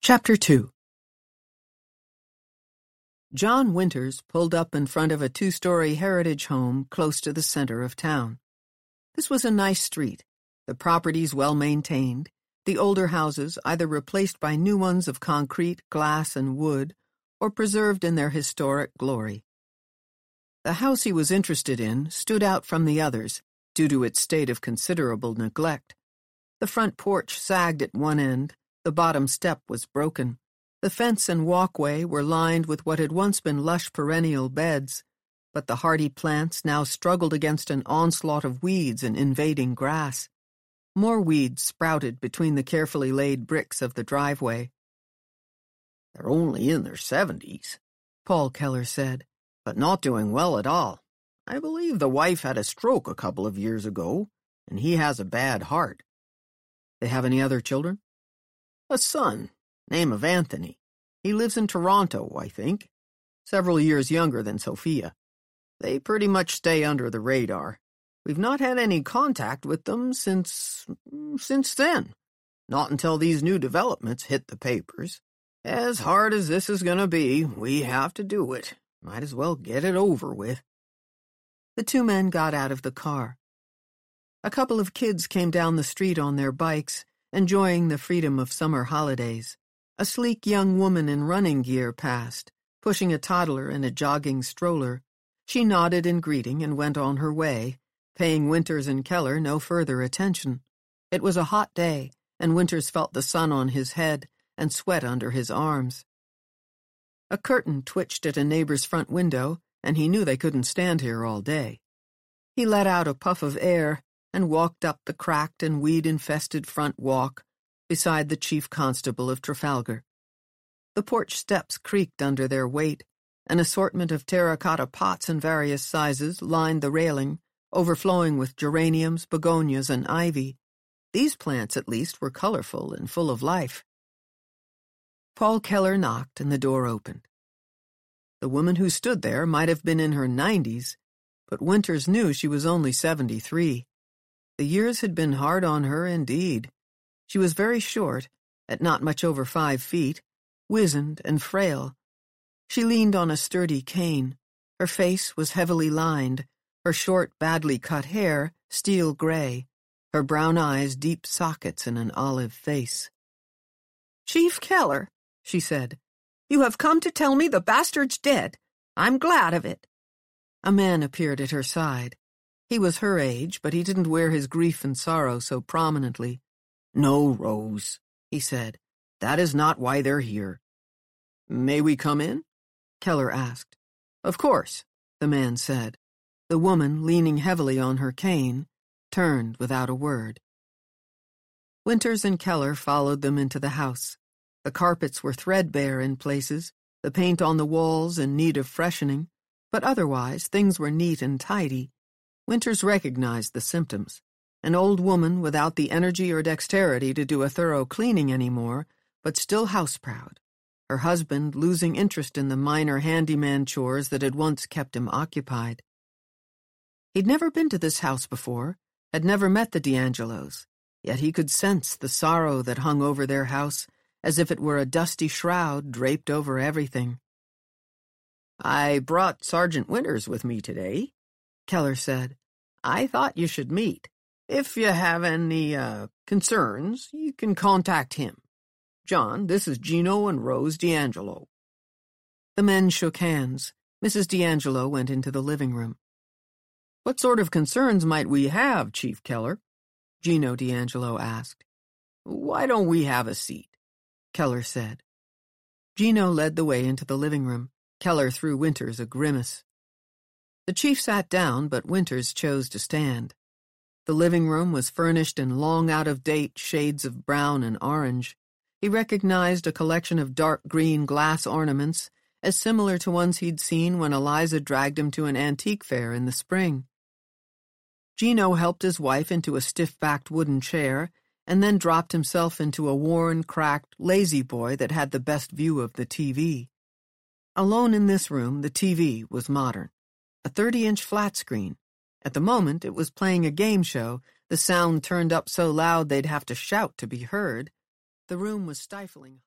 Chapter 2. John Winters pulled up in front of a two-story heritage home close to the center of town. This was a nice street, the properties well-maintained, the older houses either replaced by new ones of concrete, glass, and wood, or preserved in their historic glory. The house he was interested in stood out from the others due to its state of considerable neglect. The front porch sagged at one end, the bottom step was broken. The fence and walkway were lined with what had once been lush perennial beds, but the hardy plants now struggled against an onslaught of weeds and invading grass. More weeds sprouted between the carefully laid bricks of the driveway. "They're only in their 70s, Paul Keller said, but not doing well at all. I believe the wife had a stroke a couple of years ago, and he has a bad heart." "They have any other children?" "A son, name of Anthony. He lives in Toronto, I think. Several years younger than Sophia. They pretty much stay under the radar. We've not had any contact with them since then. Not until these new developments hit the papers. As hard as this is going to be, we have to do it. Might as well get it over with." The two men got out of the car. A couple of kids came down the street on their bikes, enjoying the freedom of summer holidays. A sleek young woman in running gear passed, pushing a toddler in a jogging stroller. She nodded in greeting and went on her way, paying Winters and Keller no further attention. It was a hot day, and Winters felt the sun on his head and sweat under his arms. A curtain twitched at a neighbor's front window, and he knew they couldn't stand here all day. He let out a puff of air and walked up the cracked and weed-infested front walk beside the chief constable of Trafalgar. The porch steps creaked under their weight. An assortment of terracotta pots in various sizes lined the railing, overflowing with geraniums, begonias, and ivy. These plants, at least, were colorful and full of life. Paul Keller knocked, and the door opened. The woman who stood there might have been in her 90s, but Winters knew she was only 73. The years had been hard on her indeed. She was very short, at not much over 5 feet, wizened and frail. She leaned on a sturdy cane. Her face was heavily lined, her short, badly cut hair steel gray, her brown eyes deep sockets in an olive face. "Chief Keller," she said, "you have come to tell me the bastard's dead. I'm glad of it." A man appeared at her side. He was her age, but he didn't wear his grief and sorrow so prominently. "No, Rose," he said. "That is not why they're here." "May we come in?" Keller asked. "Of course," the man said. The woman, leaning heavily on her cane, turned without a word. Winters and Keller followed them into the house. The carpets were threadbare in places, the paint on the walls in need of freshening, but otherwise things were neat and tidy. Winters recognized the symptoms. An old woman without the energy or dexterity to do a thorough cleaning anymore, but still house-proud. Her husband losing interest in the minor handyman chores that had once kept him occupied. He'd never been to this house before, had never met the D'Angelos, yet he could sense the sorrow that hung over their house as if it were a dusty shroud draped over everything. "I brought Sergeant Winters with me today," Keller said. "I thought you should meet. If you have any, concerns, you can contact him. John, this is Gino and Rose D'Angelo." The men shook hands. Mrs. D'Angelo went into the living room. "What sort of concerns might we have, Chief Keller?" Gino D'Angelo asked. "Why don't we have a seat?" Keller said. Gino led the way into the living room. Keller threw Winters a grimace. The chief sat down, but Winters chose to stand. The living room was furnished in long out-of-date shades of brown and orange. He recognized a collection of dark green glass ornaments as similar to ones he'd seen when Eliza dragged him to an antique fair in the spring. Gino helped his wife into a stiff-backed wooden chair and then dropped himself into a worn, cracked lazy-boy that had the best view of the TV. Alone in this room, the TV was modern. A 30-inch flat screen. At the moment, it was playing a game show, the sound turned up so loud they'd have to shout to be heard. The room was stifling.